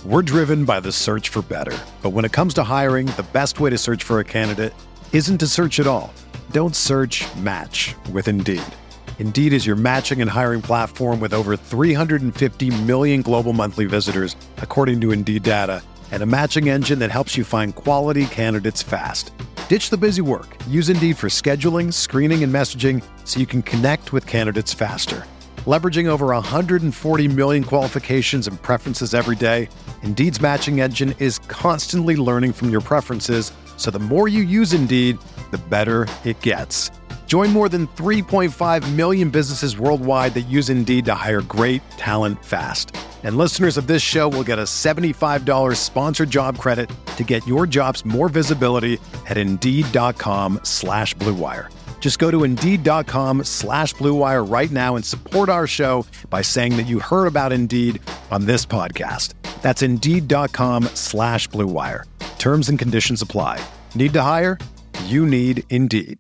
We're driven by the search for better. But when it comes to hiring, the best way to search for a candidate isn't to search at all. Don't search, match with Indeed. Indeed is your matching and hiring platform with over 350 million global monthly visitors, according to Indeed data, and a matching engine that helps you find quality candidates fast. Ditch the busy work. Use Indeed for scheduling, screening, and messaging so you can connect with candidates faster. Leveraging over 140 million qualifications and preferences every day, Indeed's matching engine is constantly learning from your preferences, so the more you use Indeed, the better it gets. Join more than 3.5 million businesses worldwide that use Indeed to hire great talent fast. And listeners of this show will get a $75 sponsored job credit to get your jobs more visibility at Indeed.com/Blue Wire. Just go to Indeed.com/Blue Wire right now and support our show by saying that you heard about Indeed on this podcast. That's Indeed.com/Blue Wire. Terms and conditions apply. Need to hire? You need Indeed.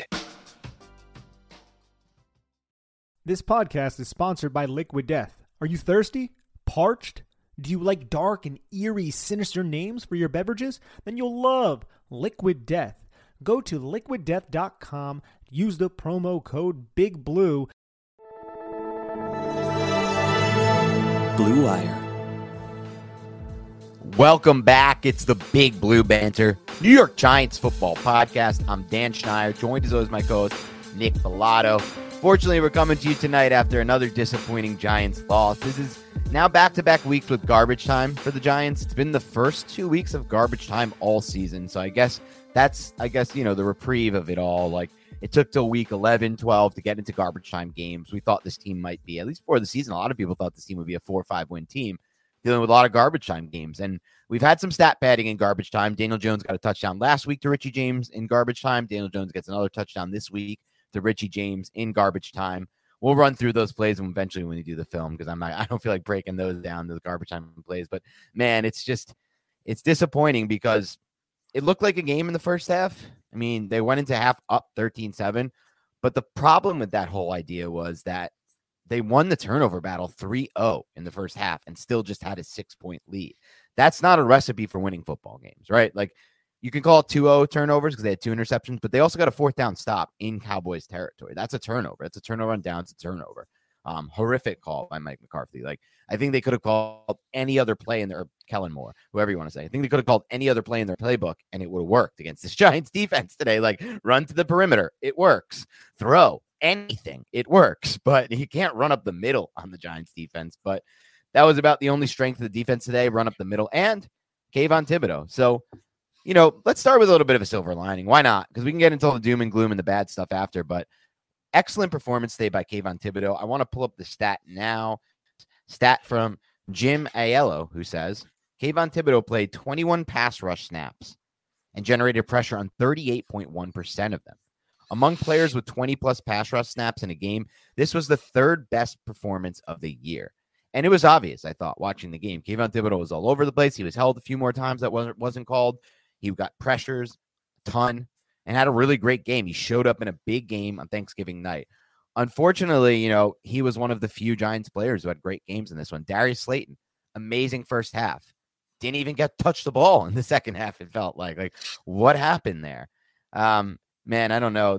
This podcast is sponsored by Liquid Death. Are you thirsty? Parched? Do you like dark and eerie, sinister names for your beverages? Then you'll love Liquid Death. Go to liquiddeath.com, use the promo code BIGBLUE. Blue Wire. Welcome back. It's the Big Blue Banter, New York Giants football podcast. I'm Dan Schneider, joined as always my co-host, Nick Bellato. Fortunately, we're coming to you tonight after another disappointing Giants loss. This is now back-to-back weeks with garbage time for the Giants. It's been the first 2 weeks of garbage time all season. So I guess that's, the reprieve of it all. Like, it took till week 11, 12 to get into garbage time games. We thought this team might be, at least before the season, a lot of people thought this team would be a 4 or 5 win team dealing with a lot of garbage time games. And we've had some stat padding in garbage time. Daniel Jones got a touchdown last week to Richie James in garbage time. Daniel Jones gets another touchdown this week to Richie James in garbage time. We'll run through those plays and eventually when we do the film, because I don't feel like breaking those down, the garbage time plays. But man, it's disappointing because it looked like a game in the first half. I mean, they went into half up 13-7, but the problem with that whole idea was that they won the turnover battle 3-0 in the first half and still just had a 6-point lead. That's not a recipe for winning football games, right? Like, you can call it 2-0 turnovers because they had 2 interceptions, but they also got a 4th down stop in Cowboys territory. That's a turnover. It's a turnover on downs. It's a turnover. Horrific call by Mike McCarthy. Like, I think they could have called any other play in their Kellen Moore, whoever you want to say. I think they could have called any other play in their playbook and it would have worked against this Giants defense today. Like, run to the perimeter. It works. Throw anything. It works, but you can't run up the middle on the Giants defense. But that was about the only strength of the defense today, run up the middle and Kayvon Thibodeaux. So, let's start with a little bit of a silver lining. Why not? Because we can get into all the doom and gloom and the bad stuff after, but excellent performance today by Kayvon Thibodeaux. I want to pull up the stat now. Stat from Jim Aiello, who says, Kayvon Thibodeaux played 21 pass rush snaps and generated pressure on 38.1% of them. Among players with 20-plus pass rush snaps in a game, this was the 3rd best performance of the year. And it was obvious, I thought, watching the game. Kayvon Thibodeaux was all over the place. He was held a few more times that wasn't called. He got pressures a ton and had a really great game. He showed up in a big game on Thanksgiving night. Unfortunately, he was one of the few Giants players who had great games in this one. Darius Slayton, amazing first half. Didn't even get touch the ball in the second half, it felt like what happened there? Man, I don't know.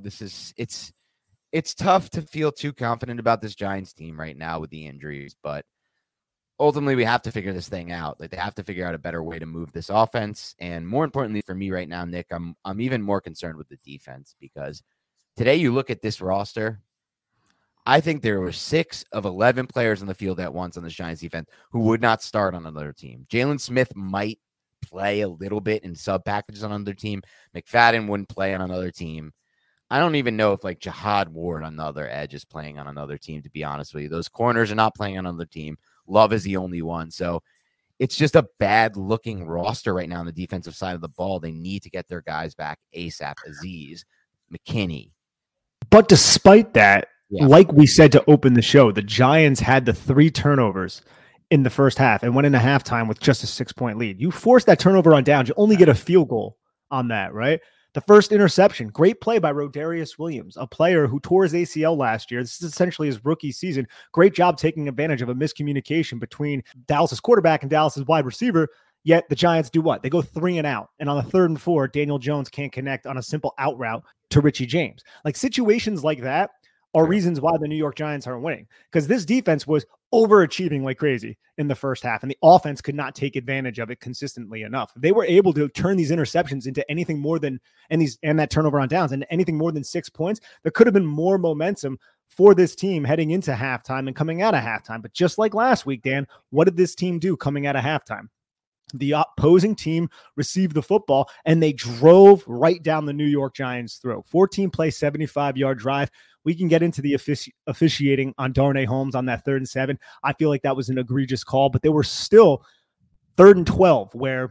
It's tough to feel too confident about this Giants team right now with the injuries, but ultimately we have to figure this thing out. Like, they have to figure out a better way to move this offense. And more importantly for me right now, Nick, I'm even more concerned with the defense, because today you look at this roster, I think there were 6 of 11 players on the field at once on this Giants defense who would not start on another team. Jalen Smith might play a little bit in sub packages on another team. McFadden wouldn't play on another team. I don't even know if Jihad Ward on the other edge is playing on another team, to be honest with you. Those corners are not playing on another team. Love is the only one. So it's just a bad looking roster right now on the defensive side of the ball. They need to get their guys back ASAP. Azeez, McKinney. But despite that, like we said to open the show, the Giants had the 3 turnovers in the first half and went into halftime with just a 6-point lead. You force that turnover on downs, you only get a field goal on that, right? The first interception, great play by Rodarius Williams, a player who tore his ACL last year. This is essentially his rookie season. Great job taking advantage of a miscommunication between Dallas's quarterback and Dallas's wide receiver. Yet the Giants do what? They go 3 and out. And on the 3rd and 4, Daniel Jones can't connect on a simple out route to Richie James. Like situations like that are reasons why the New York Giants aren't winning, because this defense was overachieving like crazy in the first half, and the offense could not take advantage of it consistently enough. They were able to turn these interceptions into anything more than, and that turnover on downs, into anything more than 6 points. There could have been more momentum for this team heading into halftime and coming out of halftime. But just like last week, Dan, what did this team do coming out of halftime? The opposing team received the football and they drove right down the New York Giants' throat. 14-play, 75-yard drive. We can get into the officiating on Darnay Holmes on that 3rd and 7. I feel like that was an egregious call, but they were still 3rd and 12 where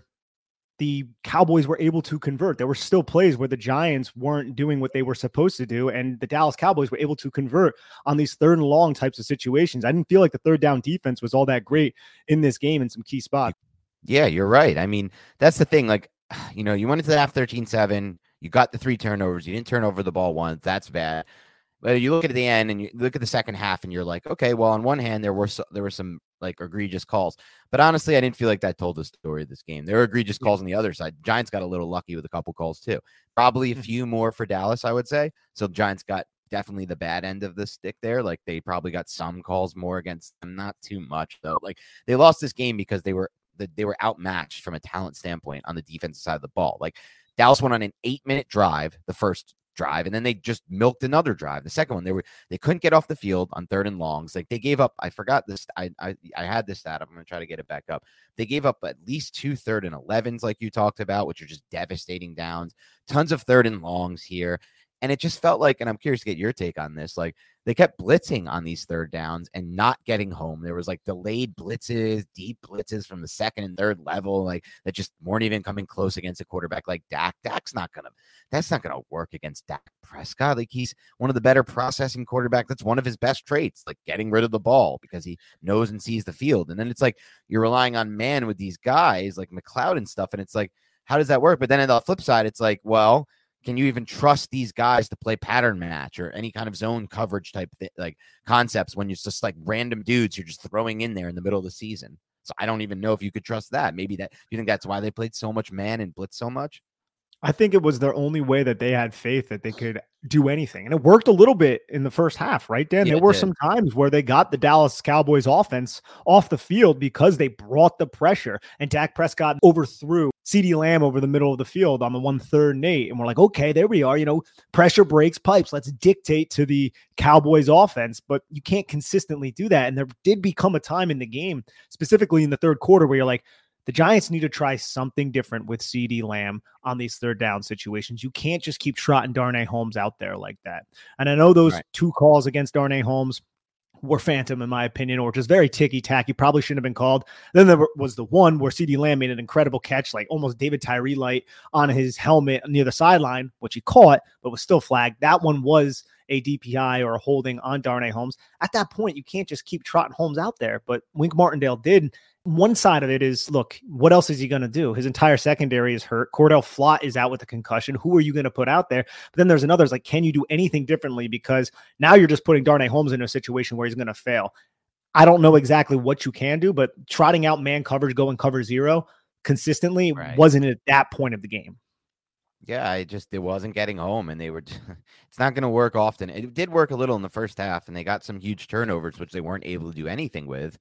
the Cowboys were able to convert. There were still plays where the Giants weren't doing what they were supposed to do, and the Dallas Cowboys were able to convert on these 3rd and long types of situations. I didn't feel like the 3rd down defense was all that great in this game in some key spots. Yeah, you're right. I mean, that's the thing. Like, you went into the half 13-7. You got the 3 turnovers. You didn't turn over the ball once. That's bad. But you look at the end and you look at the second half and you're like, okay, well, on one hand, there were some like egregious calls. But honestly, I didn't feel like that told the story of this game. There were egregious calls on the other side. Giants got a little lucky with a couple calls too. Probably a few more for Dallas, I would say. So Giants got definitely the bad end of the stick there. Like they probably got some calls more against them. Not too much though. Like they lost this game because they were outmatched from a talent standpoint on the defensive side of the ball. Like Dallas went on an 8-minute drive, the first drive, and then they just milked another drive. The second one, they couldn't get off the field on 3rd and longs. Like they gave up, I forgot this. I had this stat. I'm going to try to get it back up. They gave up at least 2 3rd and 11s, like you talked about, which are just devastating downs. Tons of 3rd and longs here. And it just felt like, and I'm curious to get your take on this, like they kept blitzing on these 3rd downs and not getting home. There was like delayed blitzes, deep blitzes from the 2nd and 3rd level, like that just weren't even coming close against a quarterback like Dak. That's not gonna work against Dak Prescott. Like he's one of the better processing quarterbacks. That's one of his best traits, like getting rid of the ball because he knows and sees the field. And then it's like you're relying on man with these guys like McLeod and stuff. And it's like, how does that work? But then on the flip side, it's like, well, can you even trust these guys to play pattern match or any kind of zone coverage type like concepts when it's just like random dudes you're just throwing in there in the middle of the season? So I don't even know if you could trust that. Maybe that you think that's why they played so much man and blitz so much. I think it was their only way that they had faith that they could do anything. And it worked a little bit in the first half, right, Dan? There were some times where they got the Dallas Cowboys offense off the field because they brought the pressure, and Dak Prescott overthrew CeeDee Lamb over the middle of the field on the 3rd and 8. And we're like, okay, there we are. Pressure breaks pipes. Let's dictate to the Cowboys offense. But you can't consistently do that. And there did become a time in the game, specifically in the 3rd quarter, where you're like, the Giants need to try something different with CeeDee Lamb on these 3rd down situations. You can't just keep trotting Darnay Holmes out there like that. And I know those 2 calls against Darnay Holmes were phantom, in my opinion, or just very ticky-tacky. Probably shouldn't have been called. Then there was the one where CeeDee Lamb made an incredible catch, like almost David Tyree-light on his helmet near the sideline, which he caught, but was still flagged. That one was a DPI or a holding on Darnay Holmes. At that point, you can't just keep trotting Holmes out there, but Wink Martindale did. One side of it is, look, what else is he going to do? His entire secondary is hurt. Cordell Flott is out with a concussion. Who are you going to put out there? But then there's another, like, can you do anything differently? Because now you're just putting Darnay Holmes in a situation where he's going to fail. I don't know exactly what you can do, but trotting out man coverage, going cover 0 consistently wasn't at that point of the game. Yeah, it wasn't getting home, and it's not going to work often. It did work a little in the first half, and they got some huge turnovers, which they weren't able to do anything with.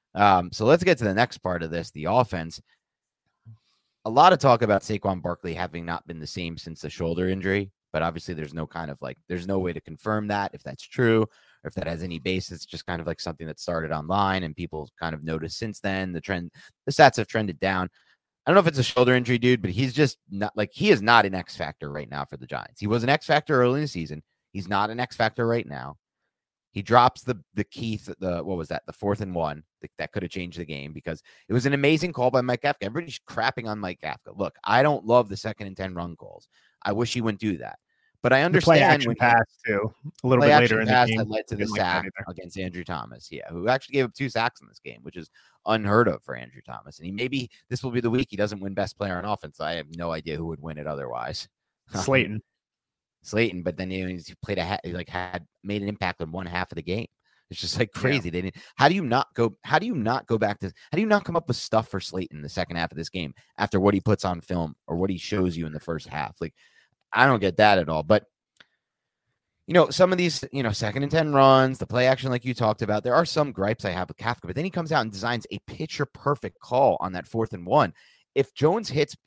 So let's get to the next part of this, the offense. A lot of talk about Saquon Barkley having not been the same since the shoulder injury, but obviously there's no way to confirm that if that's true or if that has any basis. It's just kind of like something that started online and people kind of noticed since then. The stats have trended down. I don't know if it's a shoulder injury, dude, but he's just not he is not an X factor right now for the Giants. He was an X factor early in the season. He's not an X factor right now. He drops the key, what was that? The 4th and 1 that could have changed the game because it was an amazing call by Mike Kafka. Everybody's crapping on Mike Kafka. Look, I don't love the 2nd and 10 run calls. I wish he wouldn't do that. But I understand the play action pass too. A little bit later in the game that led to the sack against Andrew Thomas. Yeah, who actually gave up 2 sacks in this game, which is unheard of for Andrew Thomas. And maybe this will be the week he doesn't win best player on offense. I have no idea who would win it otherwise. Slayton, but then he played had made an impact on one half of the game. It's just like crazy. They didn't. How do you not go back to? How do you not come up with stuff for Slayton in the second half of this game after what he puts on film or what he shows you in the first half? Like, I don't get that at all. But some of these, 2nd and 10 runs, the play action like you talked about, there are some gripes I have with Kafka, but then he comes out and designs a picture perfect call on that 4th and 1. If Jones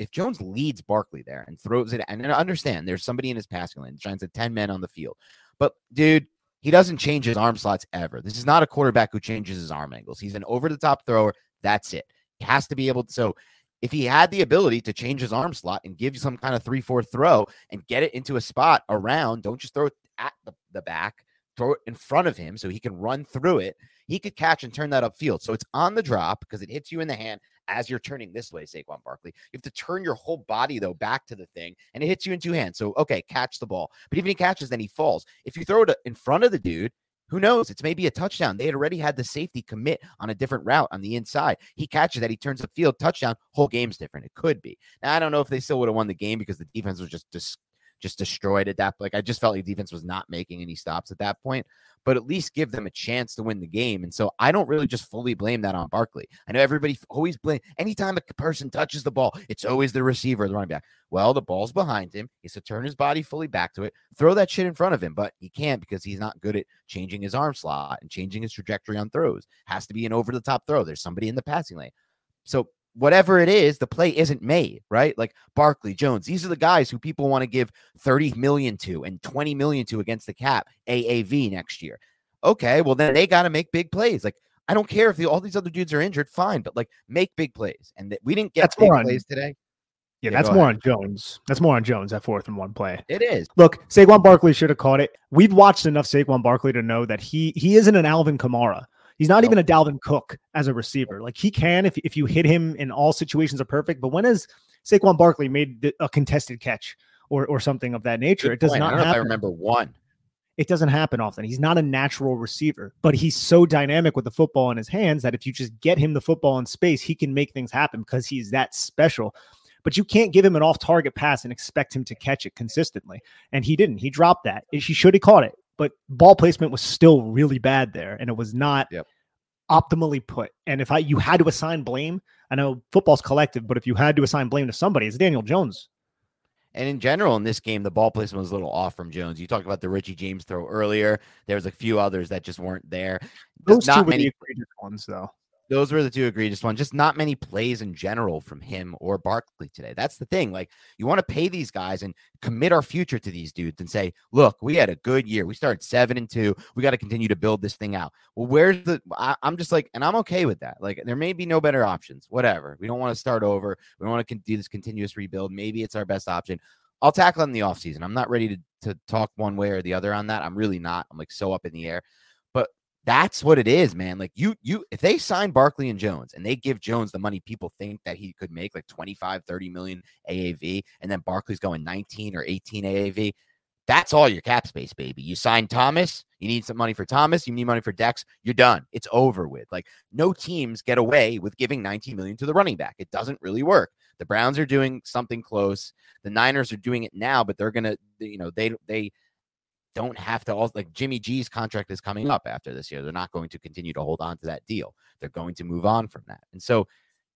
leads Barkley there and throws it, and I understand there's somebody in his passing lane, Giants had 10 men on the field, but dude, he doesn't change his arm slots ever. This is not a quarterback who changes his arm angles. He's an over-the-top thrower. That's it. He has to be able to. So if he had the ability to change his arm slot and give you some kind of 3-4 throw and get it into a spot around, don't just throw it at the back, throw it in front of him so he can run through it. He could catch and turn that upfield. So it's on the drop because it hits you in the hand as you're turning this way, Saquon Barkley. You have to turn your whole body, though, back to the thing, and it hits you in 2 hands. So, okay, catch the ball. But even he catches, then he falls. If you throw it in front of the dude, who knows? It's maybe a touchdown. They had already had the safety commit on a different route on the inside. He catches that. He turns the field, touchdown. Whole game's different. It could be. Now, I don't know if they still would have won the game because the defense was just destroyed at that. Like, I just felt like defense was not making any stops at that point, but at least give them a chance to win the game. And so I don't really just fully blame that on Barkley. I know everybody always blame anytime a person touches the ball, it's always the receiver, the running back. Well, the ball's behind him. He has to turn his body fully back to it, throw that shit in front of him, but he can't because he's not good at changing his arm slot and changing his trajectory on throws. Has to be an over the top throw. There's somebody in the passing lane. So whatever it is, the play isn't made, right? Like Barkley, Jones, these are the guys who people want to give $30 million to and $20 million to against the cap AAV next year. Okay, well then they got to make big plays. Like, I don't care if all these other dudes are injured, fine, but like make big plays. And we didn't get big plays today. Yeah, that's more on Jones. That's more on Jones, that 4th and 1 play. It is. Look, Saquon Barkley should have caught it. We've watched enough Saquon Barkley to know that he isn't an Alvin Kamara. He's not even a Dalvin Cook as a receiver. Like, he can, if you hit him in all situations are perfect. But when has Saquon Barkley made a contested catch or something of that nature? It does not happen. I remember one. It doesn't happen often. He's not a natural receiver, but he's so dynamic with the football in his hands that if you just get him the football in space, he can make things happen because he's that special. But you can't give him an off-target pass and expect him to catch it consistently. And he didn't. He dropped that. He should have caught it. But ball placement was still really bad there, and it was not optimally put. And if you had to assign blame, I know football's collective, but if you had to assign blame to somebody, it's Daniel Jones. And in general, in this game, the ball placement was a little off from Jones. You talked about the Richie James throw earlier. There was a few others that just weren't there. Those two were the egregious ones, though. Those were the 2 egregious ones. Just not many plays in general from him or Barkley today. That's the thing. Like, you want to pay these guys and commit our future to these dudes and say, look, we had a good year. We started 7-2. We got to continue to build this thing out. Well, I'm just like, and I'm okay with that. Like, there may be no better options. Whatever. We don't want to start over. We don't want to do this continuous rebuild. Maybe it's our best option. I'll tackle it in the offseason. I'm not ready to talk one way or the other on that. I'm really not. I'm like so up in the air. But that's what it is, man. Like if they sign Barkley and Jones and they give Jones the money people think that he could make, like 25, 30 million AAV, and then Barkley's going 19 or 18 AAV, that's all your cap space, baby. You sign Thomas, you need some money for Thomas, you need money for Dex, you're done. It's over with. Like, no teams get away with giving 19 million to the running back. It doesn't really work. The Browns are doing something close. The Niners are doing it now, but they're going to, they don't have to all, like, Jimmy G's contract is coming up after this year. They're not going to continue to hold on to that deal. They're going to move on from that. And so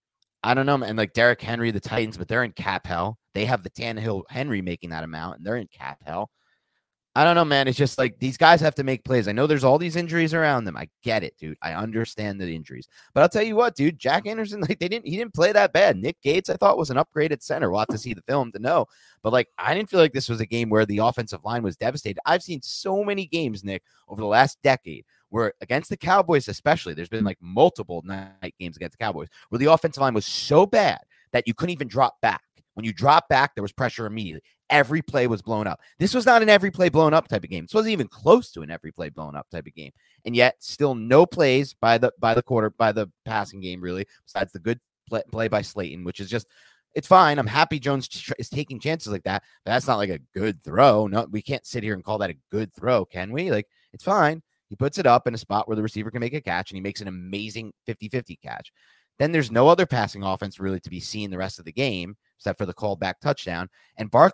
I don't know, and like Derrick Henry, the Titans, but they're in cap hell. They have the Tannehill Henry making that amount, and they're in cap hell. I don't know, man. It's just like these guys have to make plays. I know there's all these injuries around them. I get it, dude. I understand the injuries. But I'll tell you what, dude, Jack Anderson, like, he didn't play that bad. Nick Gates, I thought, was an upgrade at center. We'll have to see the film to know. But like, I didn't feel like this was a game where the offensive line was devastated. I've seen so many games, Nick, over the last decade where against the Cowboys especially, there's been like multiple night games against the Cowboys where the offensive line was so bad that you couldn't even drop back. When you drop back, there was pressure immediately. Every play was blown up. This was not an every play blown up type of game. This wasn't even close to an every play blown up type of game. And yet still no plays by the passing game, really, besides the good play by Slayton, which is just, it's fine. I'm happy Jones is taking chances like that, but that's not like a good throw. No, we can't sit here and call that a good throw, can we? Like, it's fine. He puts it up in a spot where the receiver can make a catch, and he makes an amazing 50-50 catch. Then there's no other passing offense really to be seen the rest of the game, except for the called back touchdown. And Barkley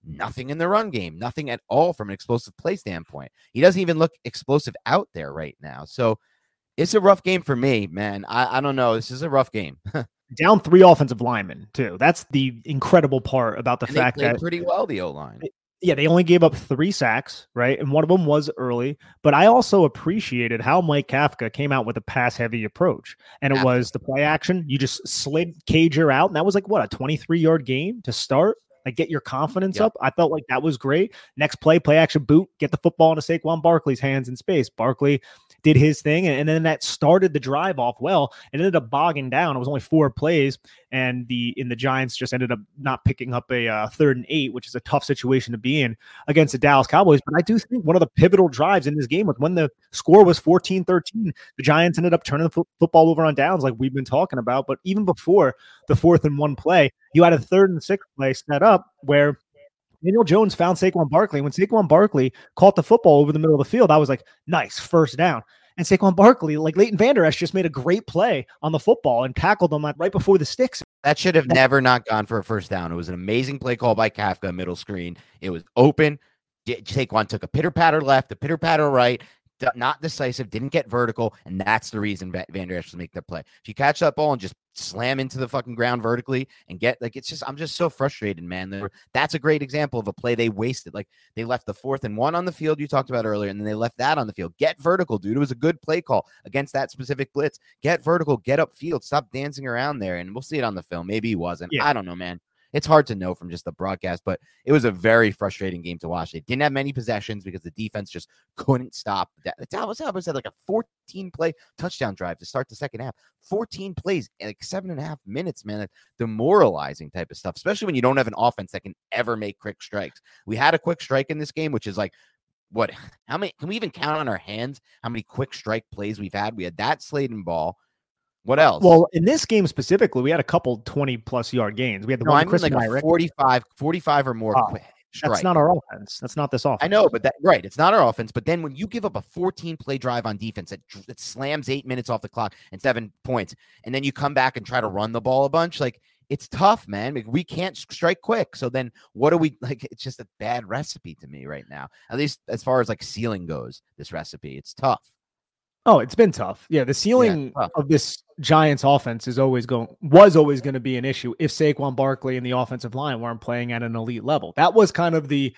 nothing in the run game, nothing at all from an explosive play standpoint. He doesn't even look explosive out there right now. So it's a rough game for me, man. I don't know. This is a rough game. Down 3 offensive linemen, too. That's the incredible part about the fact they played that pretty well, the O-line. Yeah, they only gave up 3 sacks, right? And one of them was early. But I also appreciated how Mike Kafka came out with a pass-heavy approach. And it was the play action. You just slid Cager out. And that was like, what, a 23-yard game to start? Like, get your confidence up. I felt like that was great. Next play action boot, get the football into Saquon Barkley's hands in space. Barkley did his thing, and then that started the drive off well. It ended up bogging down. It was only 4 plays, and the Giants just ended up not picking up a 3rd and 8, which is a tough situation to be in against the Dallas Cowboys. But I do think one of the pivotal drives in this game was when the score was 14-13. The Giants ended up turning the football over on downs like we've been talking about. But even before the 4th and 1 play, you had a 3rd and 6 play set up where Daniel Jones found Saquon Barkley. When Saquon Barkley caught the football over the middle of the field, I was like, nice, first down. And Saquon Barkley, like Leighton Vander Esch, just made a great play on the football and tackled him right before the sticks. That should have never not gone for a first down. It was an amazing play call by Kafka, middle screen. It was open. Saquon took a pitter-patter left, a pitter-patter right, not decisive, didn't get vertical, and that's the reason Vander Esch was making the play. If you catch that ball and just slam into the fucking ground vertically and get I'm just so frustrated, man. That's a great example of a play they wasted. Like, they left the 4th and 1 on the field you talked about earlier, and then they left that on the field. Get vertical, dude. It was a good play call against that specific blitz. Get vertical, get upfield, stop dancing around there, and we'll see it on the film. Maybe he wasn't. I don't know, man. It's hard to know from just the broadcast, but it was a very frustrating game to watch. They didn't have many possessions because the defense just couldn't stop. The Dallas Cowboys had like a 14-play touchdown drive to start the second half. 14 plays in like 7.5 minutes, man. That's demoralizing type of stuff, especially when you don't have an offense that can ever make quick strikes. We had a quick strike in this game, which is like, how many, can we even count on our hands how many quick strike plays we've had? We had that Slayton ball. What else? Well, in this game specifically, we had a couple 20-plus yard gains. We had the one Chris like a 45 or more. That's not our offense. That's not this offense. I know, but it's not our offense. But then when you give up a 14-play drive on defense that slams 8 minutes off the clock and 7 points, and then you come back and try to run the ball a bunch, like, it's tough, man. We can't strike quick. So then what do we like? It's just a bad recipe to me right now, at least as far as like ceiling goes. This recipe, it's tough. Oh, it's been tough. Yeah, the ceiling of this Giants offense was always going to be an issue if Saquon Barkley and the offensive line weren't playing at an elite level. That was kind of the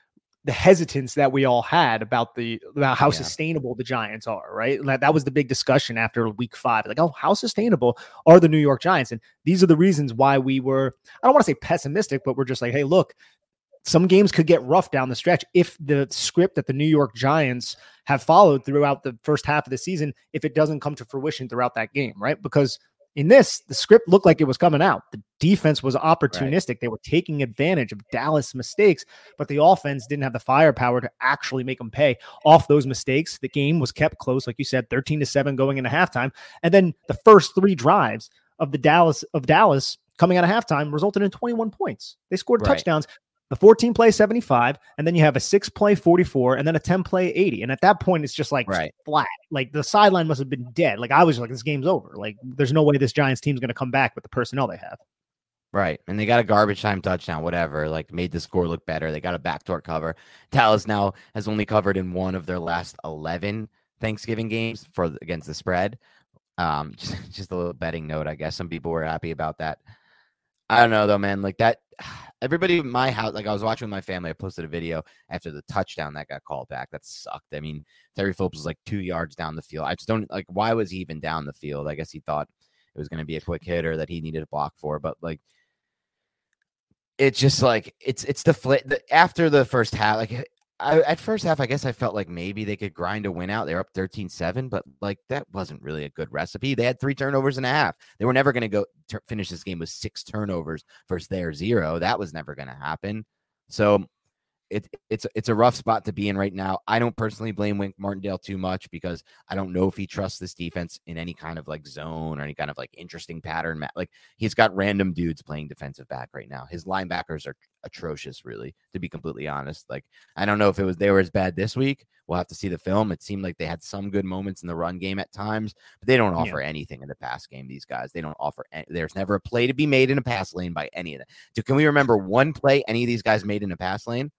hesitance that we all had about how sustainable the Giants are, right? That was the big discussion after week 5. Like, oh, how sustainable are the New York Giants? And these are the reasons why we were, I don't want to say pessimistic, but we're just like, hey, look, some games could get rough down the stretch if the script that the New York Giants have followed throughout the first half of the season, if it doesn't come to fruition throughout that game, right? Because in this, the script looked like it was coming out. The defense was opportunistic. Right. They were taking advantage of Dallas mistakes, but the offense didn't have the firepower to actually make them pay off those mistakes. The game was kept close, like you said, 13-7 going into halftime. And then the first 3 drives of Dallas coming out of halftime resulted in 21 points. They scored touchdowns. The 14-play 75, and then you have a 6-play 44, and then a 10-play 80. And at that point, it's just like flat. Like, the sideline must have been dead. Like, I was like, this game's over. Like, there's no way this Giants team's going to come back with the personnel they have. Right. And they got a garbage time touchdown, whatever, like made the score look better. They got a backdoor cover. Dallas now has only covered in one of their last 11 Thanksgiving games against the spread. Just a little betting note, I guess. Some people were happy about that. I don't know, though, man. Like, that, everybody in my house, like, I was watching with my family. I posted a video after the touchdown that got called back. That sucked. I mean, Terry Phillips was like 2 yards down the field. I just don't, like, why was he even down the field? I guess he thought it was going to be a quick hit or that he needed a block for. But, like, it's just like, it's after the first half, like, at first half, I guess I felt like maybe they could grind a win out. They're up 13-7, but like that wasn't really a good recipe. They had 3 turnovers and a half. They were never going to go finish this game with 6 turnovers versus their 0. That was never going to happen. So it's a rough spot to be in right now. I don't personally blame Wink Martindale too much because I don't know if he trusts this defense in any kind of like zone or any kind of like interesting pattern. Like he's got random dudes playing defensive back right now. His linebackers are atrocious, really, to be completely honest. Like I don't know if they were as bad this week. We'll have to see the film. It seemed like they had some good moments in the run game at times, but they don't offer anything in the pass game. These guys, they don't offer. There's never a play to be made in a pass lane by any of them. So can we remember one play any of these guys made in a pass lane?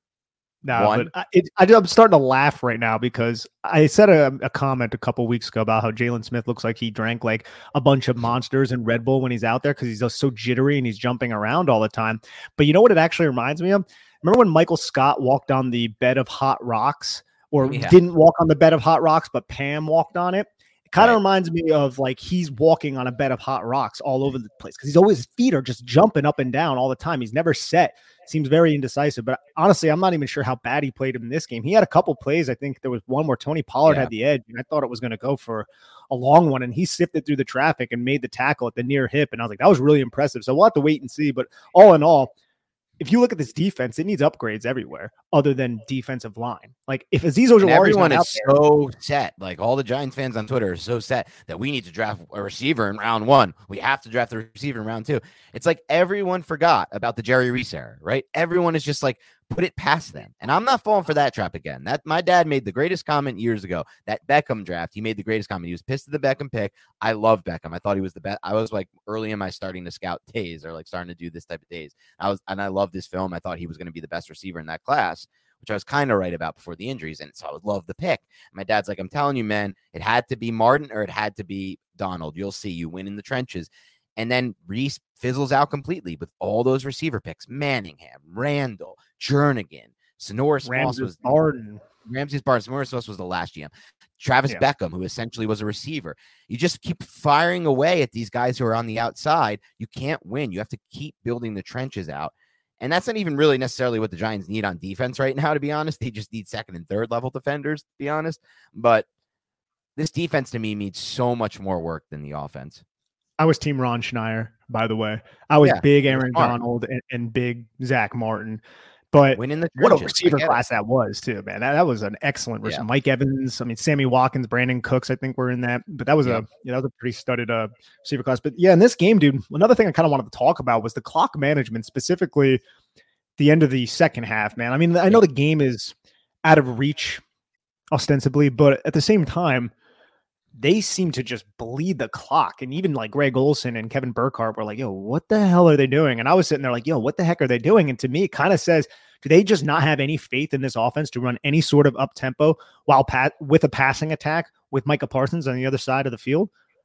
No, but I'm starting to laugh right now because I said a comment a couple weeks ago about how Jalen Smith looks like he drank like a bunch of Monsters and Red Bull when he's out there because he's just so jittery and he's jumping around all the time. But you know what it actually reminds me of? Remember when Michael Scott walked on the bed of hot rocks, or didn't walk on the bed of hot rocks, but Pam walked on it? It kind of reminds me of like he's walking on a bed of hot rocks all over the place because his feet are just jumping up and down all the time. He's never set. Seems very indecisive, but honestly, I'm not even sure how bad he played him in this game. He had a couple plays. I think there was one where Tony Pollard had the edge, and I thought it was going to go for a long one, and he sifted through the traffic and made the tackle at the near hip, and I was like, that was really impressive. So we'll have to wait and see, but all in all, if you look at this defense, it needs upgrades everywhere other than defensive line. Like if Azeez Ojulari, everyone is so set, like all the Giants fans on Twitter are so set that we need to draft a receiver in round 1. We have to draft the receiver in round 2. It's like everyone forgot about the Jerry Reese era, right? Everyone is just like, put it past them. And I'm not falling for that trap again. That my dad made the greatest comment years ago. That Beckham draft, he made the greatest comment. He was pissed at the Beckham pick. I love Beckham. I thought he was the best. I was like early in my starting to scout days or like starting to do this type of days. I loved this film. I thought he was going to be the best receiver in that class, which I was kind of right about before the injuries. And so I would love the pick. My dad's like, I'm telling you, man, it had to be Martin or it had to be Donald. You'll see, you win in the trenches. And then Reese fizzles out completely with all those receiver picks. Manningham, Randall, Jernigan, Sonoris Moss was Barton. Ramses Barton. Sonoris Moss was the last GM. Travis Beckham, who essentially was a receiver. You just keep firing away at these guys who are on the outside. You can't win. You have to keep building the trenches out. And that's not even really necessarily what the Giants need on defense right now, to be honest. They just need second and third level defenders, to be honest. But this defense to me needs so much more work than the offense. I was team Ron Schneier, by the way. I was big Aaron Donald and big Zach Martin. But what a receiver class that was, too, man. That was an excellent receiver. Mike Evans, I mean, Sammy Watkins, Brandon Cooks, I think were in that. But that was a pretty studded receiver class. But yeah, in this game, dude, another thing I kind of wanted to talk about was the clock management, specifically the end of the second half, man. I mean, I know the game is out of reach, ostensibly, but at the same time, they seem to just bleed the clock. And even like Greg Olsen and Kevin Burkhardt were like, yo, what the hell are they doing? And I was sitting there like, yo, what the heck are they doing? And to me, it kind of says, do they just not have any faith in this offense to run any sort of up tempo while with a passing attack with Micah Parsons on the other side of the field?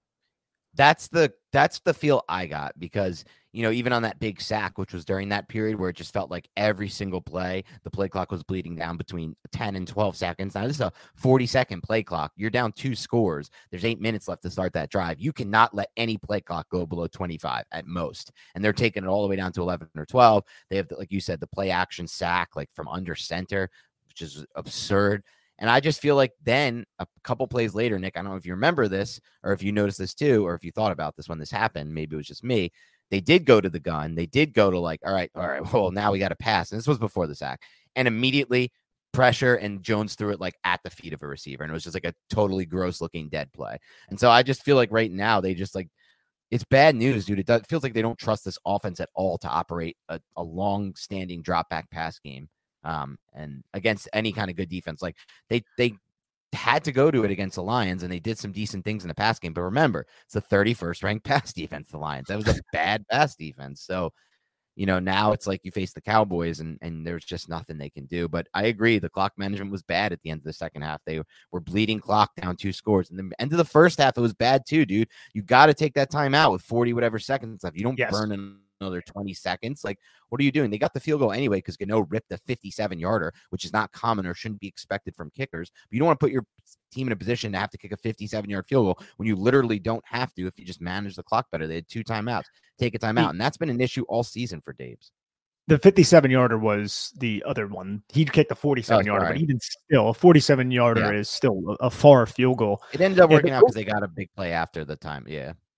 That's the feel I got because, you know, even on that big sack, which was during that period where it just felt like every single play, the play clock was bleeding down between 10 and 12 seconds. Now, this is a 40-second play clock. You're down 2 scores. There's 8 minutes left to start that drive. You cannot let any play clock go below 25 at most. And they're taking it all the way down to 11 or 12. They have, like you said, the play action sack, like from under center, which is absurd. And I just feel like then a couple plays later, Nick, I don't know if you remember this or if you noticed this too, or if you thought about this when this happened, maybe it was just me. They did go to the gun. They did go to like, all right, well, now we got to pass. And this was before the sack. And immediately pressure and Jones threw it like at the feet of a receiver. And it was just like a totally gross looking dead play. And so I just feel like right now they just like, it's bad news, dude. It feels like they don't trust this offense at all to operate a long standing drop back pass game. And against any kind of good defense, like they had to go to it against the Lions, and they did some decent things in the pass game. But remember, it's the 31st ranked pass defense, the Lions. That was a bad pass defense. So, you know, now it's like you face the Cowboys, and there's just nothing they can do. But I agree, the clock management was bad at the end of the second half. They were bleeding clock down 2 scores. And the end of the first half, it was bad too, dude. You got to take that time out with 40 whatever seconds left. You don't burn another 20 seconds. Like, what are you doing? They got the field goal anyway because Gano ripped a 57-yarder, which is not common or shouldn't be expected from kickers. But you don't want to put your team in a position to have to kick a 57-yard field goal when you literally don't have to if you just manage the clock better. They had 2 timeouts. Take a timeout. And that's been an issue all season for Daves. The 57-yarder was the other one. He kicked a 47-yarder, but even still, a 47-yarder is still a far field goal. It ended up working out because they got a big play after the time. Yeah.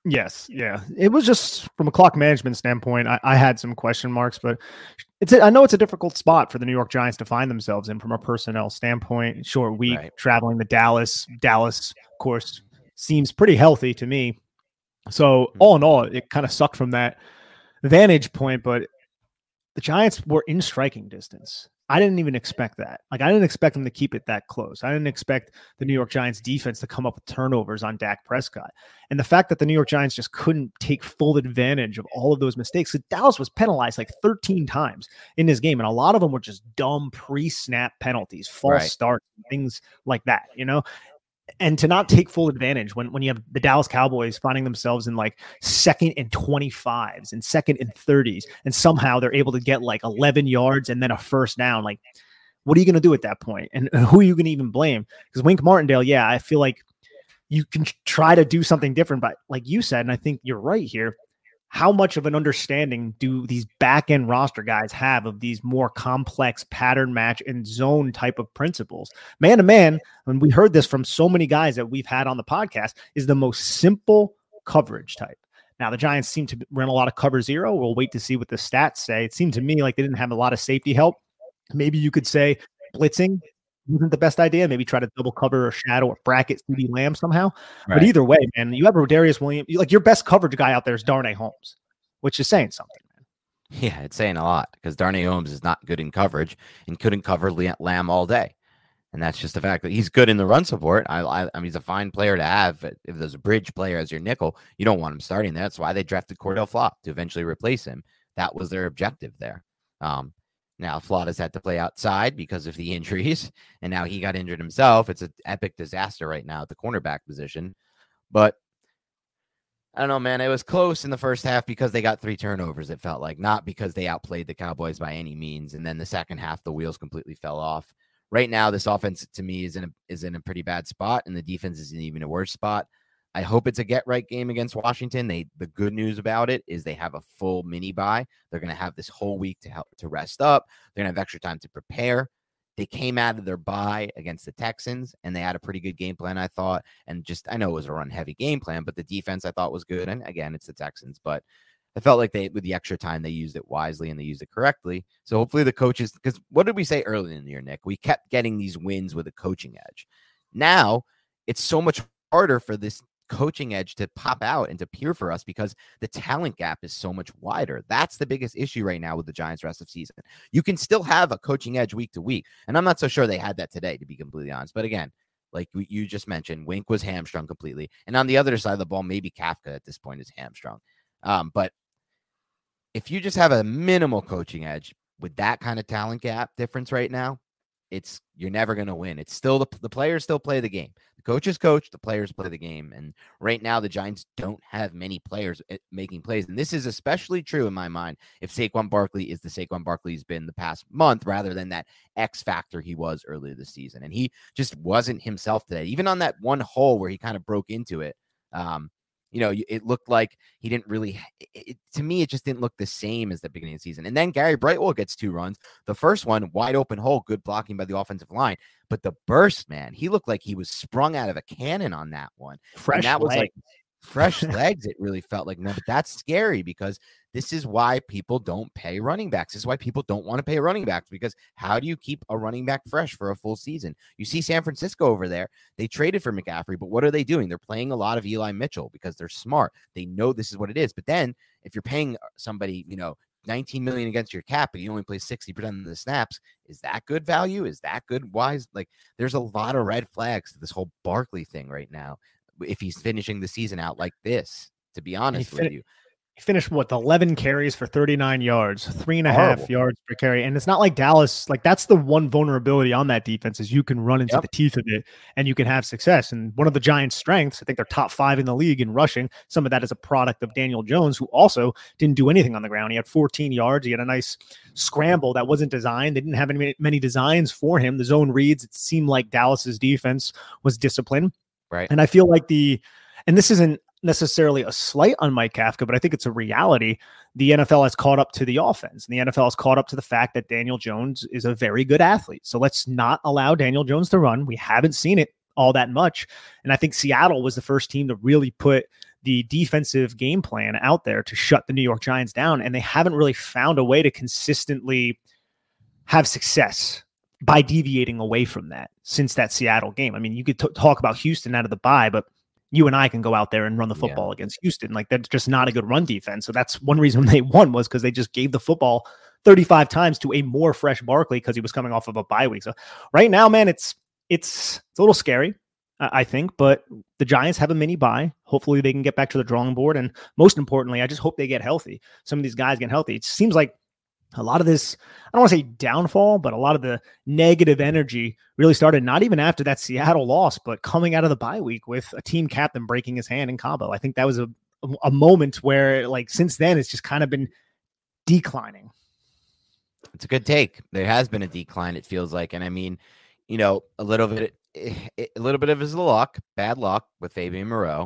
Yes. Yeah. It was just from a clock management standpoint, I had some question marks, but I know it's a difficult spot for the New York Giants to find themselves in from a personnel standpoint. Short week, right. Traveling to Dallas. Dallas, of course, seems pretty healthy to me. So all in all, it kind of sucked from that vantage point, but the Giants were in striking distance. I didn't even expect that. Like, I didn't expect them to keep it that close. I didn't expect the New York Giants defense to come up with turnovers on Dak Prescott. And the fact that the New York Giants just couldn't take full advantage of all of those mistakes. Dallas was penalized like 13 times in this game. And a lot of them were just dumb pre-snap penalties, false starts, things like that, and to not take full advantage when you have the Dallas Cowboys finding themselves in like 2nd and 25s and 2nd and 30s, and somehow they're able to get like 11 yards and then a first down. Like, what are you going to do at that point? And who are you going to even blame? Because Wink Martindale, yeah, I feel like you can try to do something different, but like you said, and I think you're right here, how much of an understanding do these back-end roster guys have of these more complex pattern match and zone type of principles? Man-to-man, and we heard this from so many guys that we've had on the podcast, is the most simple coverage type. Now, the Giants seem to run a lot of cover zero. We'll wait to see what the stats say. It seemed to me like they didn't have a lot of safety help. Maybe you could say blitzing wasn't the best idea. Maybe try to double cover or shadow or bracket CeeDee Lamb somehow. Right. But either way, man, you have Rodarius Williams. Like, your best coverage guy out there is Darnay Holmes, which is saying something, man. Yeah, it's saying a lot because Darnay Holmes is not good in coverage and couldn't cover Lamb all day. And that's just the fact that he's good in the run support. I mean, he's a fine player to have. If there's a bridge player as your nickel, you don't want him starting there. That's why they drafted Cordell Flott to eventually replace him. That was their objective there. Now, Flott has had to play outside because of the injuries, and now he got injured himself. It's an epic disaster right now at the cornerback position. But I don't know, man. It was close in the first half because they got 3 turnovers, it felt like, not because they outplayed the Cowboys by any means. And then the second half, the wheels completely fell off. Right now, this offense, to me, is in a pretty bad spot, and the defense is in even a worse spot. I hope it's a get-right game against Washington. The good news about it is they have a full mini-bye. They're going to have this whole week to rest up. They're going to have extra time to prepare. They came out of their bye against the Texans, and they had a pretty good game plan, I thought. And I know it was a run-heavy game plan, but the defense I thought was good. And, again, it's the Texans. But I felt like with the extra time, they used it wisely and they used it correctly. So hopefully the coaches – because what did we say early in the year, Nick? We kept getting these wins with a coaching edge. Now it's so much harder for this coaching edge to pop out and to appear for us because the talent gap is so much wider. That's the biggest issue right now with the Giants rest of season. You can still have a coaching edge week to week, and I'm not so sure they had that today, to be completely honest. But again, like you just mentioned, Wink was hamstrung completely, and on the other side of the ball, maybe Kafka at this point is hamstrung. But if you just have a minimal coaching edge with that kind of talent gap difference right now, you're never going to win. It's still the players still play the game. The coaches coach, the players play the game. And right now the Giants don't have many players making plays. And this is especially true in my mind if Saquon Barkley is the Saquon Barkley he's been the past month rather than that X factor he was earlier this season. And he just wasn't himself today. Even on that one hole where he kind of broke into it, it looked like he didn't really, to me, it just didn't look the same as the beginning of the season. And then Gary Brightwell gets 2 runs. The first one, wide open hole, good blocking by the offensive line. But the burst, man, he looked like he was sprung out of a cannon on that one. Fresh legs, it really felt like. No, but that's scary because this is why people don't pay running backs. This is why people don't want to pay running backs because how do you keep a running back fresh for a full season? You see San Francisco over there. They traded for McCaffrey, but what are they doing? They're playing a lot of Eli Mitchell because they're smart. They know this is what it is. But then if you're paying somebody, $19 million against your cap, but you only play 60% of the snaps, is that good value? Is that good wise? Like, there's a lot of red flags to this whole Barkley thing right now. If he's finishing the season out like this, to be honest with you. He finished 11 carries for 39 yards, 3.5 yards per carry. And it's not like Dallas, like that's the one vulnerability on that defense is you can run into the teeth of it and you can have success. And one of the Giants' strengths, I think they're top 5 in the league in rushing. Some of that is a product of Daniel Jones, who also didn't do anything on the ground. He had 14 yards. He had a nice scramble that wasn't designed. They didn't have many designs for him. The zone reads, it seemed like Dallas's defense was disciplined. Right. And I feel like and this isn't necessarily a slight on Mike Kafka, but I think it's a reality. The NFL has caught up to the offense, and the NFL has caught up to the fact that Daniel Jones is a very good athlete. So let's not allow Daniel Jones to run. We haven't seen it all that much. And I think Seattle was the first team to really put the defensive game plan out there to shut the New York Giants down, and they haven't really found a way to consistently have success by deviating away from that since that Seattle game. I mean, you could talk about Houston out of the bye, but you and I can go out there and run the football against Houston. Like, that's just not a good run defense. So that's one reason they won, was because they just gave the football 35 times to a more fresh Barkley because he was coming off of a bye week. So right now, man, it's a little scary, I think, but the Giants have a mini bye. Hopefully they can get back to the drawing board. And most importantly, I just hope they get healthy. Some of these guys get healthy. It seems like a lot of this, I don't want to say downfall, but a lot of the negative energy really started not even after that Seattle loss, but coming out of the bye week with a team captain breaking his hand in Cabo. I think that was a moment where, like, since then, it's just kind of been declining. It's a good take. There has been a decline, it feels like. And I mean, you know, a little bit of his luck, bad luck with Fabian Moreau.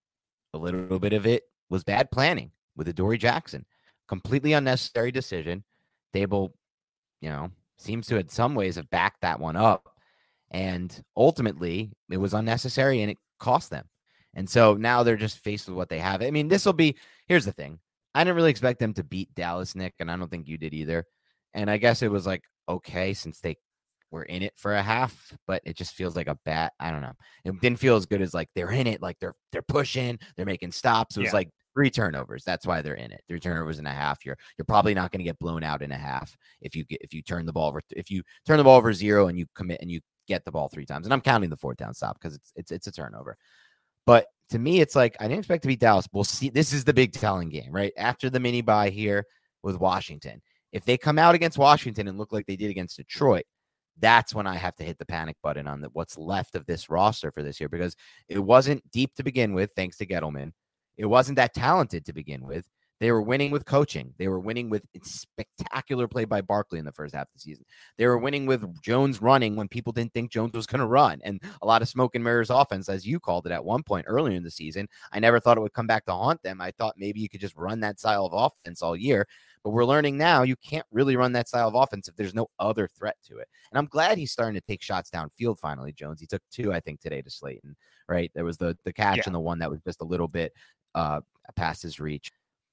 A little bit of it was bad planning with Adoree Jackson. Completely unnecessary decision. Dable, you know, seems to in some ways have backed that one up. And ultimately, it was unnecessary and it cost them. And so now they're just faced with what they have. I mean, here's the thing. I didn't really expect them to beat Dallas, Nick, and I don't think you did either. And I guess it was like, okay, since they were in it for a half, but it just feels like I don't know. It didn't feel as good as like they're in it, like they're pushing, they're making stops. It was like 3 turnovers. That's why they're in it. 3 turnovers in a half. You're probably not going to get blown out in a half if you turn the ball over 0 and you commit and you get the ball 3 times. And I'm counting the 4th down stop because it's a turnover. But to me, it's like I didn't expect to beat Dallas. We'll see. This is the big telling game, right? After the mini bye here with Washington. If they come out against Washington and look like they did against Detroit, that's when I have to hit the panic button on what's left of this roster for this year, because it wasn't deep to begin with, thanks to Gettleman. It wasn't that talented to begin with. They were winning with coaching. They were winning with spectacular play by Barkley in the first half of the season. They were winning with Jones running when people didn't think Jones was going to run, and a lot of smoke and mirrors offense, as you called it at one point earlier in the season. I never thought it would come back to haunt them. I thought maybe you could just run that style of offense all year, but we're learning now you can't really run that style of offense if there's no other threat to it. And I'm glad he's starting to take shots downfield finally, Jones. He took 2, I think, today to Slayton, right? There was the catch and the one that was just a little bit past his reach.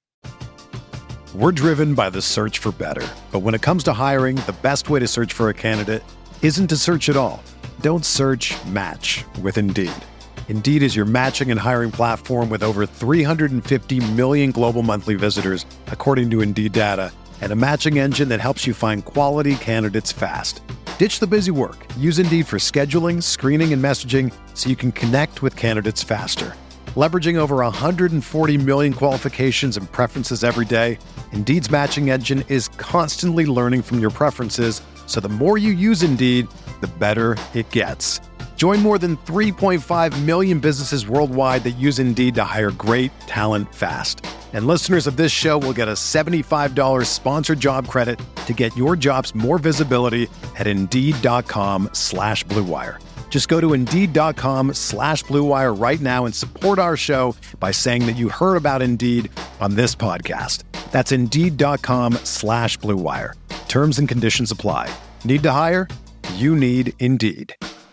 We're driven by the search for better. But when it comes to hiring, the best way to search for a candidate isn't to search at all. Don't search, match with Indeed. Indeed is your matching and hiring platform with over 350 million global monthly visitors, according to Indeed data, and a matching engine that helps you find quality candidates fast. Ditch the busy work. Use Indeed for scheduling, screening, and messaging so you can connect with candidates faster. Leveraging over 140 million qualifications and preferences every day, Indeed's matching engine is constantly learning from your preferences, so the more you use Indeed, the better it gets. Join more than 3.5 million businesses worldwide that use Indeed to hire great talent fast. And listeners of this show will get a $75 sponsored job credit to get your jobs more visibility at Indeed.com/Blue Wire. Just go to Indeed.com/Blue Wire right now and support our show by saying that you heard about Indeed on this podcast. That's Indeed.com/Blue Wire. Terms and conditions apply. Need to hire? You need Indeed.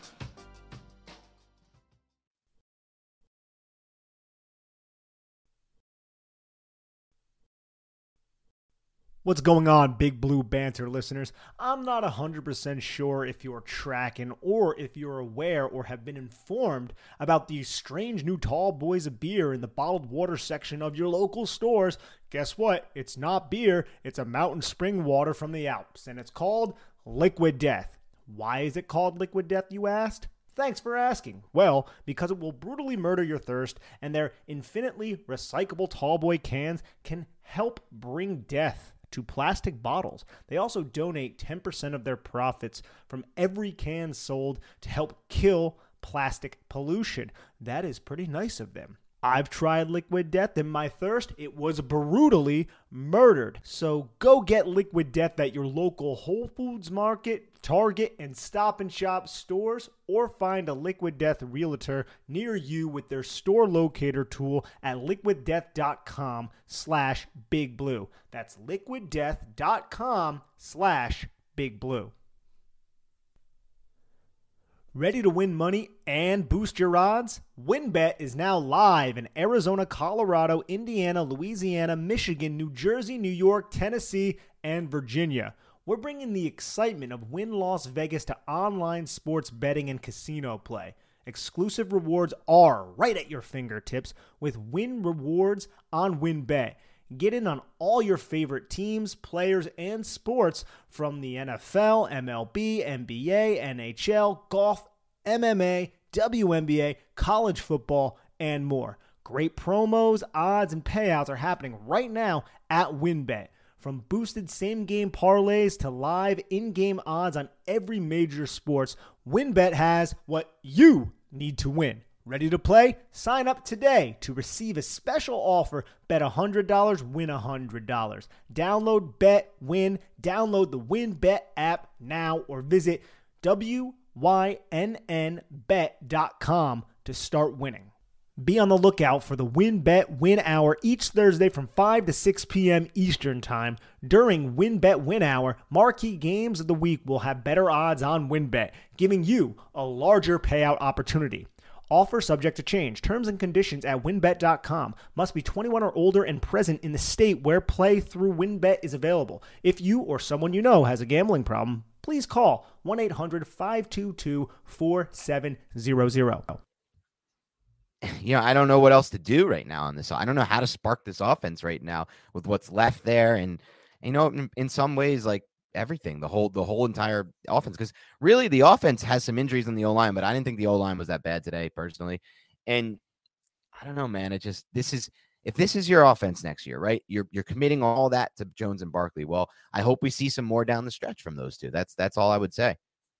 What's going on, Big Blue Banter listeners? I'm not 100% sure if you're tracking or if you're aware or have been informed about these strange new tall boys of beer in the bottled water section of your local stores. Guess what? It's not beer. It's a mountain spring water from the Alps, and it's called Liquid Death. Why is it called Liquid Death, you asked? Thanks for asking. Well, because it will brutally murder your thirst, and their infinitely recyclable tallboy cans can help bring death to plastic bottles. They also donate 10% of their profits from every can sold to help kill plastic pollution. That is pretty nice of them. I've tried Liquid Death, and my thirst, it was brutally murdered. So go get Liquid Death at your local Whole Foods Market, Target, and Stop & Shop stores, or find a Liquid Death realtor near you with their store locator tool at liquiddeath.com/bigblue. That's liquiddeath.com/bigblue. Ready to win money and boost your odds? WynnBET is now live in Arizona, Colorado, Indiana, Louisiana, Michigan, New Jersey, New York, Tennessee, and Virginia. We're bringing the excitement of Wynn Las Vegas to online sports betting and casino play. Exclusive rewards are right at your fingertips with Wynn Rewards on WynnBET. Get in on all your favorite teams, players, and sports from the NFL, MLB, NBA, NHL, golf, MMA, WNBA, college football, and more. Great promos, odds, and payouts are happening right now at WynnBET. From boosted same-game parlays to live in-game odds on every major sports, WynnBET has what you need to win. Ready to play? Sign up today to receive a special offer. Bet $100, win $100. Download Bet Win. Download the WynnBET app now or visit wynnbet.com to start winning. Be on the lookout for the WynnBET Win Hour each Thursday from 5 to 6 p.m. Eastern Time. During WynnBET Win Hour, marquee games of the week will have better odds on WynnBET, giving you a larger payout opportunity. Offer subject to change. Terms and conditions at wynnbet.com. Must be 21 or older and present in the state where play through WynnBET is available. If you or someone you know has a gambling problem, please call 1-800-522-4700. I don't know what else to do right now on this. I don't know how to spark this offense right now with what's left there. And, in some ways, like, everything, the whole entire offense, because really the offense has some injuries in the O-line, but I didn't think the O-line was that bad today personally. And I don't know, man, if this is your offense next year, right? You're committing all that to Jones and Barkley. Well, I hope we see some more down the stretch from those two. That's all I would say.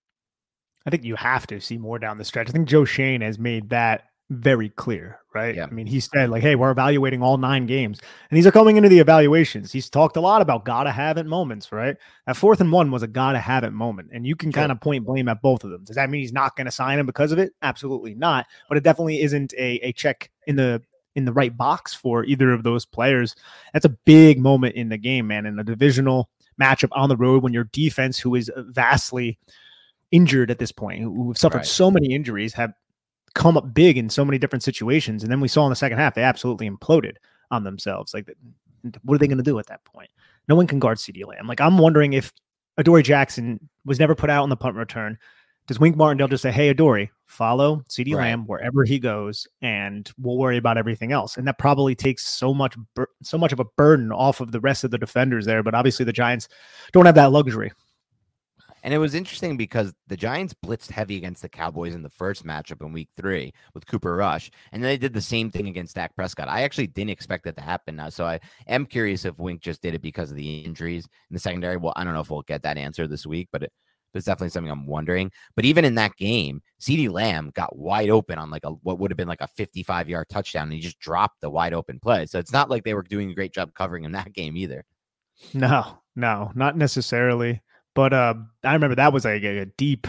I think you have to see more down the stretch. I think Joe Schoen has made that very clear, right? Yeah. I mean, he said, like, hey, we're evaluating all 9 games. And these are coming into the evaluations. He's talked a lot about gotta have it moments, right? That 4th and 1 was a gotta have it moment. And you can kind of point blame at both of them. Does that mean he's not going to sign him because of it? Absolutely not. But it definitely isn't a check in the right box for either of those players. That's a big moment in the game, man. In a divisional matchup on the road when your defense, who is vastly injured at this point, who have suffered so many injuries, have come up big in so many different situations. And then we saw in the second half, they absolutely imploded on themselves. Like, what are they going to do at that point? No one can guard CeeDee Lamb. Like, I'm wondering if Adoree Jackson was never put out on the punt return. Does Wink Martindale just say, hey, Adoree, follow CeeDee Lamb wherever he goes, and we'll worry about everything else? And that probably takes so much of a burden off of the rest of the defenders there. But obviously the Giants don't have that luxury. And it was interesting because the Giants blitzed heavy against the Cowboys in the first matchup in week 3 with Cooper Rush. And then they did the same thing against Dak Prescott. I actually didn't expect that to happen now. So I am curious if Wink just did it because of the injuries in the secondary. Well, I don't know if we'll get that answer this week, but it's definitely something I'm wondering. But even in that game, CeeDee Lamb got wide open on what would have been like a 55-yard touchdown. And he just dropped the wide open play. So it's not like they were doing a great job covering in that game either. No, not necessarily. But I remember that was like a deep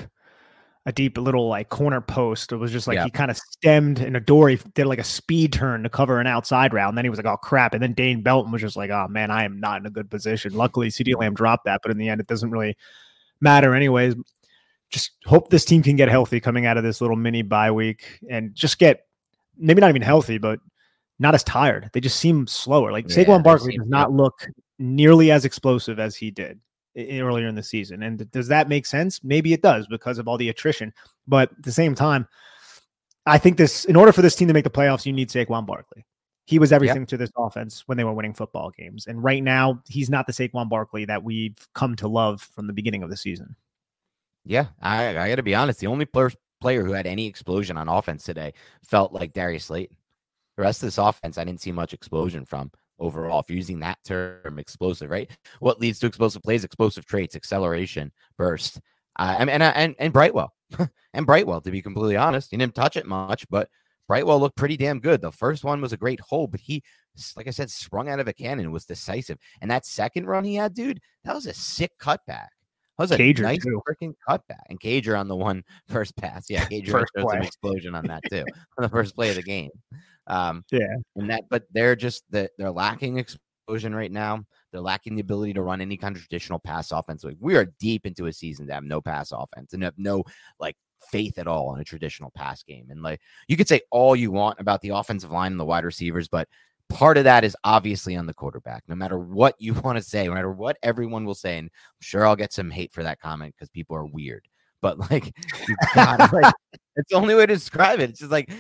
little like corner post. It was just like he kind of stemmed, and Adoree did like a speed turn to cover an outside route. And then he was like, oh, crap. And then Dane Belton was just like, oh, man, I am not in a good position. Luckily, CeeDee Lamb dropped that. But in the end, it doesn't really matter anyways. Just hope this team can get healthy coming out of this little mini bye week and just get maybe not even healthy, but not as tired. They just seem slower. Like Saquon Barkley does not look nearly as explosive as he did earlier in the season. And does that make sense? Maybe it does because of all the attrition. But at the same time, I think in order for this team to make the playoffs, you need Saquon Barkley. He was everything to this offense when they were winning football games. And right now, he's not the Saquon Barkley that we've come to love from the beginning of the season. Yeah, I got to be honest. The only player who had any explosion on offense today felt like Darius Slayton. The rest of this offense, I didn't see much explosion from. Overall, if you're using that term, explosive, right? What leads to explosive plays? Explosive traits, acceleration, burst, and Brightwell, and Brightwell. To be completely honest, he didn't touch it much, but Brightwell looked pretty damn good. The first one was a great hole, but he, like I said, sprung out of a cannon, was decisive. And that second run he had, dude, that was a sick cutback. That was a Cager nice too. freaking cutback. And Cager on the one first pass. Yeah, Cager showed some explosion on that too, on the first play of the game. But they're lacking explosion right now. They're lacking the ability to run any kind of traditional pass offense. Like, we are deep into a season to have no pass offense and have no like faith at all in a traditional pass game. And like, you could say all you want about the offensive line and the wide receivers, but part of that is obviously on the quarterback. No matter what you want to say, no matter what everyone will say, and I'm sure I'll get some hate for that comment because people are weird, but like, you gotta, like, it's the only way to describe it. It's just like,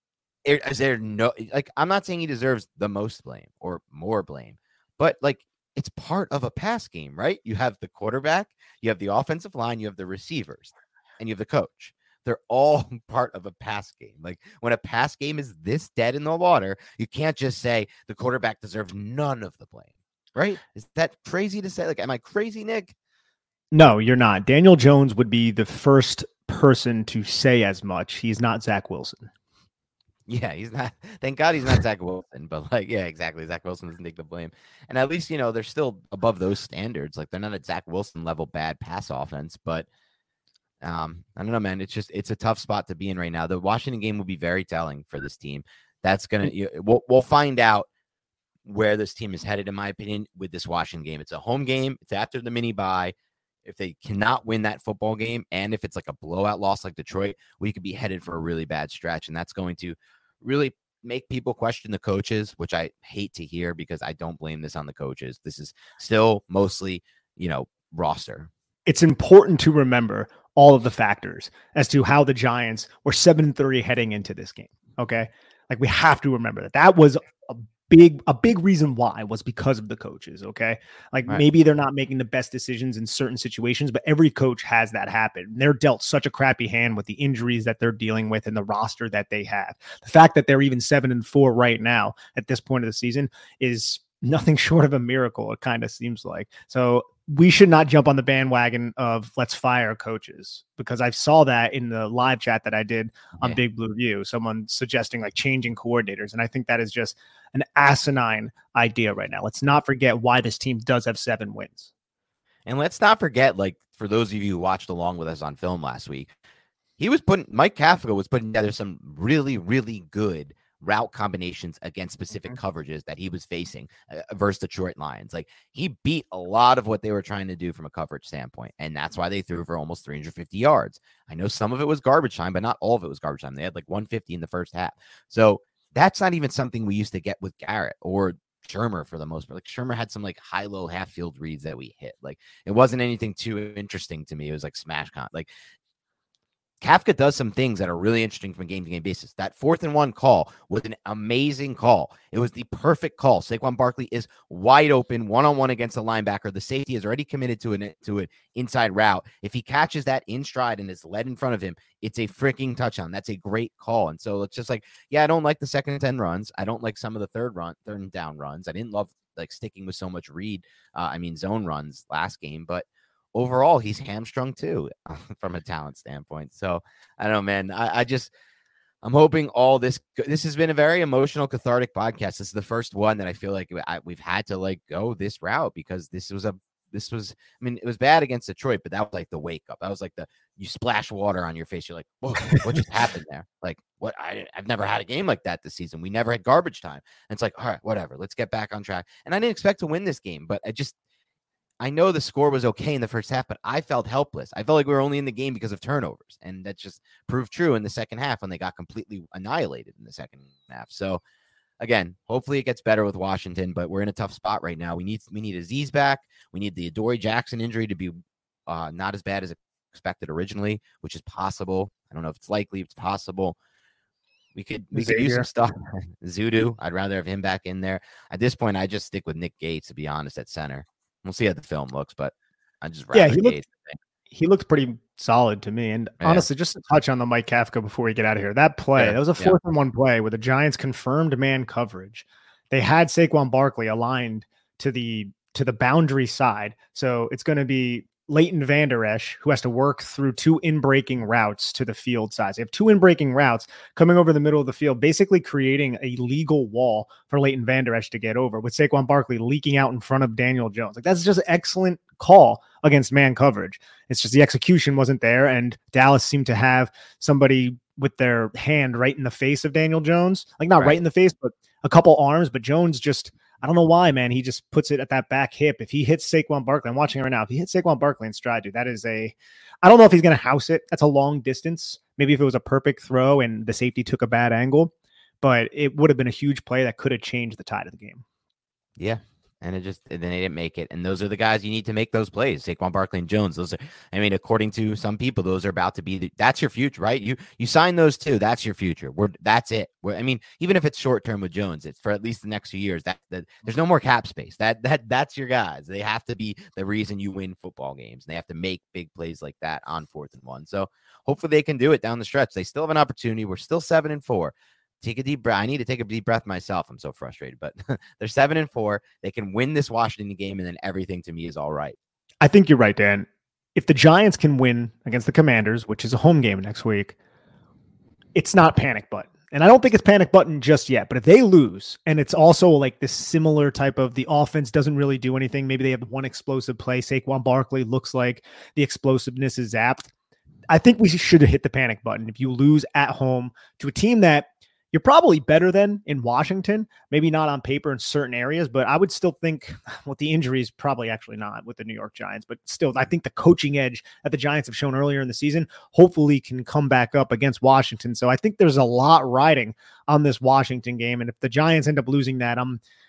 is there no, like, I'm not saying he deserves the most blame or more blame, but like, it's part of a pass game, right? You have the quarterback, you have the offensive line, you have the receivers, and you have the coach. They're all part of a pass game. Like, when a pass game is this dead in the water, you can't just say the quarterback deserves none of the blame, right? Is that crazy to say? Like, am I crazy, Nick? No, you're not. Daniel Jones would be the first person to say as much. He's not Zach Wilson. Yeah, he's not. Thank God he's not Zach Wilson. But like, yeah, exactly. Zach Wilson doesn't take the blame. And at least, they're still above those standards. Like, they're not a Zach Wilson level bad pass offense. But I don't know, man. It's a tough spot to be in right now. The Washington game will be very telling for this team. That's we'll find out where this team is headed, in my opinion, with this Washington game. It's a home game. It's after the mini bye. If they cannot win that football game, and if it's like a blowout loss like Detroit, we could be headed for a really bad stretch. And that's going to really make people question the coaches, which I hate to hear because I don't blame this on the coaches. This is still mostly, roster. It's important to remember all of the factors as to how the Giants were 7-3 heading into this game. Okay. Like, we have to remember that was a big reason why was because of the coaches. Okay. Like, right. Maybe they're not making the best decisions in certain situations, but every coach has that happen. They're dealt such a crappy hand with the injuries that they're dealing with and the roster that they have. The fact that they're even 7-4 right now at this point of the season is nothing short of a miracle. It kind of seems like. So we should not jump on the bandwagon of let's fire coaches, because I saw that in the live chat that I did on Big Blue View, someone suggesting like changing coordinators. And I think that is just an asinine idea right now. Let's not forget why this team does have 7 wins. And let's not forget, like, for those of you who watched along with us on film last week, Mike Kafka was putting together some really, really good route combinations against specific coverages that he was facing versus Detroit Lions. Like, he beat a lot of what they were trying to do from a coverage standpoint, and that's why they threw for almost 350 yards. I know some of it was garbage time, but not all of it was garbage time. They had like 150 in the first half. So that's not even something we used to get with Garrett or Shermer for the most part. Like, Shermer had some like high-low half-field reads that we hit. Like, it wasn't anything too interesting to me. It was like smash con. Like, Kafka does some things that are really interesting from a game-to-game basis. That 4th and 1 call was an amazing call. It was the perfect call. Saquon Barkley is wide open, one-on-one against the linebacker. The safety is already committed to an inside route. If he catches that in stride and is led in front of him, it's a freaking touchdown. That's a great call. And so it's just like, yeah, I don't like the 2nd and 10 runs. I don't like some of the third and down runs. I didn't love like sticking with so much zone runs last game, but overall, he's hamstrung too from a talent standpoint. So I don't know, man. I'm hoping all this has been a very emotional, cathartic podcast. This is the first one that I feel like we've had to like go this route, because it was bad against Detroit, but that was like the wake up. That was like you splash water on your face. You're like, whoa, what just happened there? Like, what? I've never had a game like that this season. We never had garbage time. And it's like, all right, whatever. Let's get back on track. And I didn't expect to win this game, but I know the score was okay in the first half, but I felt helpless. I felt like we were only in the game because of turnovers. And that just proved true in the second half when they got completely annihilated in the second half. So again, hopefully it gets better with Washington, but we're in a tough spot right now. We need Aziz back. We need the Adoree Jackson injury to be not as bad as expected originally, which is possible. I don't know if it's likely. It's possible. We could use some stuff. Zudu, I'd rather have him back in there. At this point, I just stick with Nick Gates, to be honest, at center. We'll see how the film looks, but I just he looked pretty solid to me. And honestly, just to touch on the Mike Kafka before we get out of here, that play, that was a 4th and 1 play with the Giants confirmed man coverage. They had Saquon Barkley aligned to the boundary side, so it's going to be Leighton Vander Esch, who has to work through 2 in-breaking routes to the field side. They have 2 in-breaking routes coming over the middle of the field, basically creating a legal wall for Leighton Vander Esch to get over, with Saquon Barkley leaking out in front of Daniel Jones. Like, that's just an excellent call against man coverage. It's just the execution wasn't there, and Dallas seemed to have somebody with their hand right in the face of Daniel Jones. Like, not right in the face, but a couple arms. But Jones just, I don't know why, man. He just puts it at that back hip. If he hits Saquon Barkley, I'm watching it right now. If he hits Saquon Barkley in stride, dude, that is I don't know if he's going to house it. That's a long distance. Maybe if it was a perfect throw and the safety took a bad angle, but it would have been a huge play that could have changed the tide of the game. Yeah. And then they didn't make it. And those are the guys you need to make those plays. Saquon Barkley and Jones. Those are, according to some people, those are about to be, that's your future, right? You sign those two. That's your future. That's it. Even if it's short term with Jones, it's for at least the next few years. That there's no more cap space. That's your guys. They have to be the reason you win football games. They have to make big plays like that on 4th and 1. So hopefully they can do it down the stretch. They still have an opportunity. We're still 7-4. Take a deep breath. I need to take a deep breath myself. I'm so frustrated, but they're 7-4. They can win this Washington game, and then everything to me is all right. I think you're right, Dan. If the Giants can win against the Commanders, which is a home game next week, it's not panic button. And I don't think it's panic button just yet, but if they lose, and it's also like this similar type of the offense doesn't really do anything. Maybe they have one explosive play. Saquon Barkley looks like the explosiveness is zapped. I think we should hit the panic button. If you lose at home to a team that you're probably better than in Washington, maybe not on paper in certain areas, but I would still think with the injuries, probably actually not with the New York Giants, but still, I think the coaching edge that the Giants have shown earlier in the season hopefully can come back up against Washington. So I think there's a lot riding on this Washington game. And if the Giants end up losing that,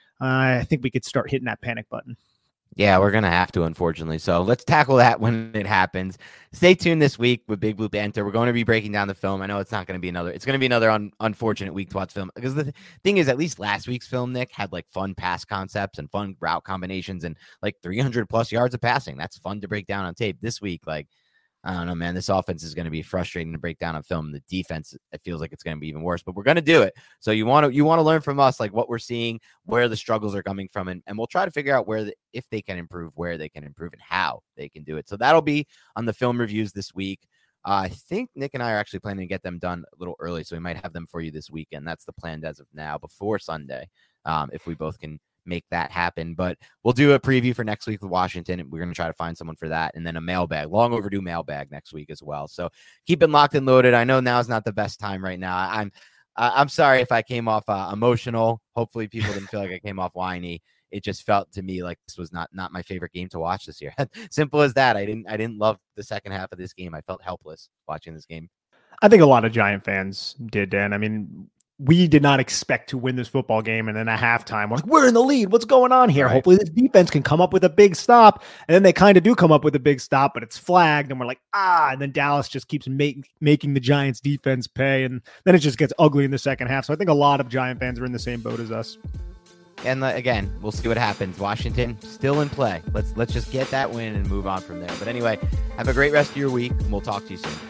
I think we could start hitting that panic button. Yeah, we're going to have to, unfortunately. So let's tackle that when it happens. Stay tuned this week with Big Blue Banter. We're going to be breaking down the film. I know it's going to be another unfortunate week to watch film, because the thing is, at least last week's film, Nick, had like fun pass concepts and fun route combinations and like 300 plus yards of passing. That's fun to break down on tape. This week, like, I don't know, man, this offense is going to be frustrating to break down on film. The defense, it feels like it's going to be even worse, but we're going to do it. So you want to learn from us, like what we're seeing, where the struggles are coming from, and we'll try to figure out if they can improve, where they can improve, and how they can do it. So that'll be on the film reviews this week. I think Nick and I are actually planning to get them done a little early, so we might have them for you this weekend. That's the plan as of now, before Sunday, if we both can make that happen. But we'll do a preview for next week with Washington, and we're going to try to find someone for that, and then a mailbag, long overdue mailbag next week as well. So keep it locked and loaded. I know now is not the best time right now. I'm sorry if I came off emotional. Hopefully people didn't feel like I came off whiny. It just felt to me like this was not my favorite game to watch this year. Simple as that. I didn't love the second half of this game. I felt helpless watching this game. I think a lot of Giant fans did, Dan. We did not expect to win this football game, and then at halftime, we're like, we're in the lead. What's going on here? Right. Hopefully this defense can come up with a big stop. And then they kind of do come up with a big stop, but it's flagged, and we're like, and then Dallas just keeps making the Giants defense pay, and then it just gets ugly in the second half. So I think a lot of Giant fans are in the same boat as us. And again, we'll see what happens. Washington still in play. Let's just get that win and move on from there. But anyway, have a great rest of your week, and we'll talk to you soon.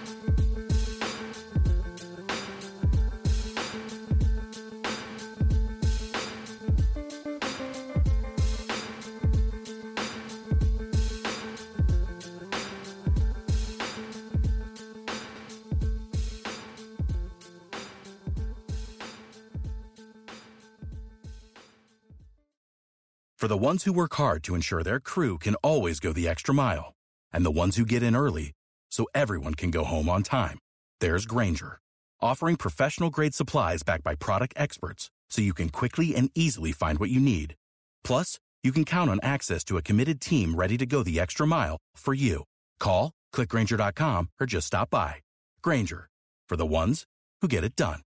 For the ones who work hard to ensure their crew can always go the extra mile, and the ones who get in early so everyone can go home on time, there's Grainger, offering professional-grade supplies backed by product experts so you can quickly and easily find what you need. Plus, you can count on access to a committed team ready to go the extra mile for you. Call, click Grainger.com, or just stop by. Grainger, for the ones who get it done.